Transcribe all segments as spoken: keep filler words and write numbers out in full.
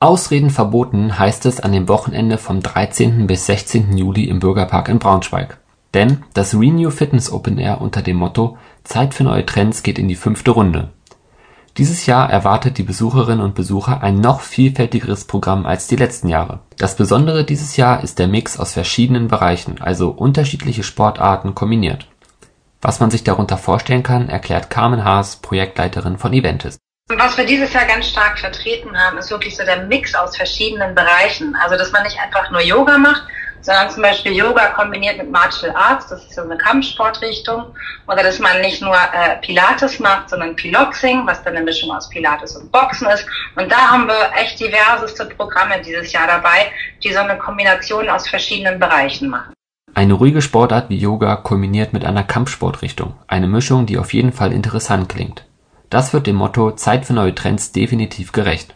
Ausreden verboten, heißt es an dem Wochenende vom dreizehnten bis sechzehnten Juli im Bürgerpark in Braunschweig. Denn das Renew Fitness Open Air unter dem Motto Zeit für neue Trends geht in die fünfte Runde. Dieses Jahr erwartet die Besucherinnen und Besucher ein noch vielfältigeres Programm als die letzten Jahre. Das Besondere dieses Jahr ist der Mix aus verschiedenen Bereichen, also unterschiedliche Sportarten kombiniert. Was man sich darunter vorstellen kann, erklärt Carmen Haas, Projektleiterin von Eventis. Was wir dieses Jahr ganz stark vertreten haben, ist wirklich so der Mix aus verschiedenen Bereichen. Also, dass man nicht einfach nur Yoga macht, sondern zum Beispiel Yoga kombiniert mit Martial Arts, das ist so eine Kampfsportrichtung. Oder dass man nicht nur äh, Pilates macht, sondern Piloxing, was dann eine Mischung aus Pilates und Boxen ist. Und da haben wir echt diverseste Programme dieses Jahr dabei, die so eine Kombination aus verschiedenen Bereichen machen. Eine ruhige Sportart wie Yoga kombiniert mit einer Kampfsportrichtung. Eine Mischung, die auf jeden Fall interessant klingt. Das wird dem Motto Zeit für neue Trends definitiv gerecht.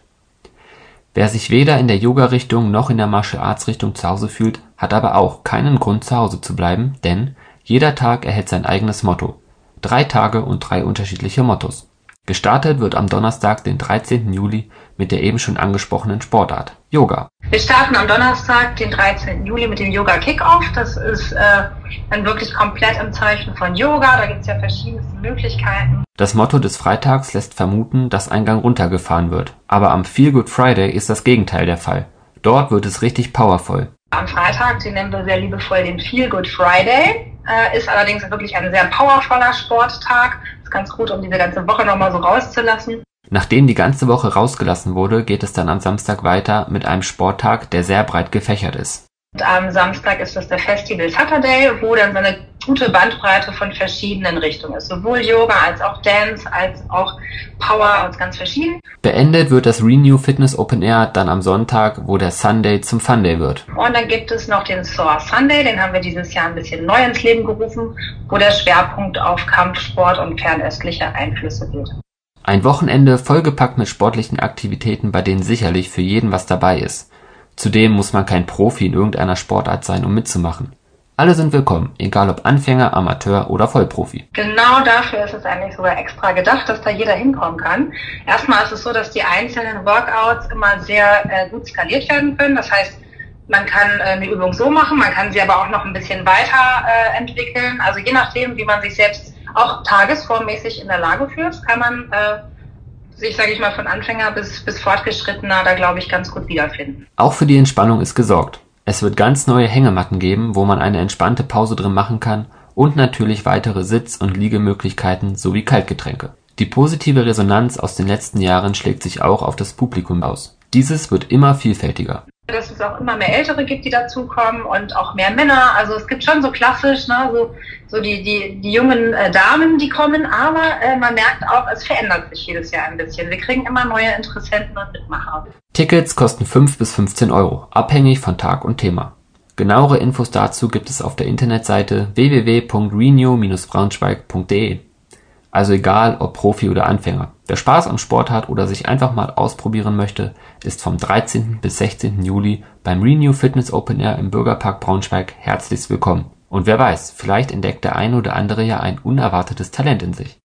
Wer sich weder in der Yoga-Richtung noch in der Martial-Arts-Richtung zu Hause fühlt, hat aber auch keinen Grund zu Hause zu bleiben, denn jeder Tag erhält sein eigenes Motto. Drei Tage und drei unterschiedliche Mottos. Gestartet wird am Donnerstag, den dreizehnten Juli, mit der eben schon angesprochenen Sportart Yoga. Wir starten am Donnerstag, den dreizehnten Juli, mit dem Yoga Kickoff. Das ist äh, dann wirklich komplett im Zeichen von Yoga. Da gibt es ja verschiedenste Möglichkeiten. Das Motto des Freitags lässt vermuten, dass ein Gang runtergefahren wird. Aber am Feel Good Friday ist das Gegenteil der Fall. Dort wird es richtig powervoll. Am Freitag, den nennen wir sehr liebevoll den Feel Good Friday, äh, ist allerdings wirklich ein sehr powervoller Sporttag. Ist ganz gut, um diese ganze Woche nochmal so rauszulassen. Nachdem die ganze Woche rausgelassen wurde, geht es dann am Samstag weiter mit einem Sporttag, der sehr breit gefächert ist. Und am Samstag ist das der Festival Saturday, wo dann so eine gute Bandbreite von verschiedenen Richtungen ist. Sowohl Yoga als auch Dance, als auch Power, als ganz verschieden. Beendet wird das Renew Fitness Open Air dann am Sonntag, wo der Sunday zum Funday wird. Und dann gibt es noch den Soar Sunday, den haben wir dieses Jahr ein bisschen neu ins Leben gerufen, wo der Schwerpunkt auf Kampfsport und fernöstliche Einflüsse geht. Ein Wochenende vollgepackt mit sportlichen Aktivitäten, bei denen sicherlich für jeden was dabei ist. Zudem muss man kein Profi in irgendeiner Sportart sein, um mitzumachen. Alle sind willkommen, egal ob Anfänger, Amateur oder Vollprofi. Genau dafür ist es eigentlich sogar extra gedacht, dass da jeder hinkommen kann. Erstmal ist es so, dass die einzelnen Workouts immer sehr äh, gut skaliert werden können. Das heißt, man kann äh, eine Übung so machen, man kann sie aber auch noch ein bisschen weiter äh, entwickeln. Also je nachdem, wie man sich selbst auch tagesformmäßig in der Lage fühlt, kann man äh, sich, sage ich mal, von Anfänger bis, bis Fortgeschrittener da, glaube ich, ganz gut wiederfinden. Auch für die Entspannung ist gesorgt. Es wird ganz neue Hängematten geben, wo man eine entspannte Pause drin machen kann und natürlich weitere Sitz- und Liegemöglichkeiten sowie Kaltgetränke. Die positive Resonanz aus den letzten Jahren schlägt sich auch auf das Publikum aus. Dieses wird immer vielfältiger. Dass es auch immer mehr Ältere gibt, die dazukommen und auch mehr Männer. Also es gibt schon so klassisch, ne, so, so die, die, die jungen äh, Damen, die kommen, aber äh, man merkt auch, es verändert sich jedes Jahr ein bisschen. Wir kriegen immer neue Interessenten und Mitmacher. Tickets kosten fünf bis fünfzehn Euro, abhängig von Tag und Thema. Genauere Infos dazu gibt es auf der Internetseite w w w punkt renew Bindestrich braunschweig punkt d e. Also egal, ob Profi oder Anfänger. Wer Spaß am Sport hat oder sich einfach mal ausprobieren möchte, ist vom dreizehnten bis sechzehnten Juli beim Renew Fitness Open Air im Bürgerpark Braunschweig herzlichst willkommen. Und wer weiß, vielleicht entdeckt der ein oder andere ja ein unerwartetes Talent in sich.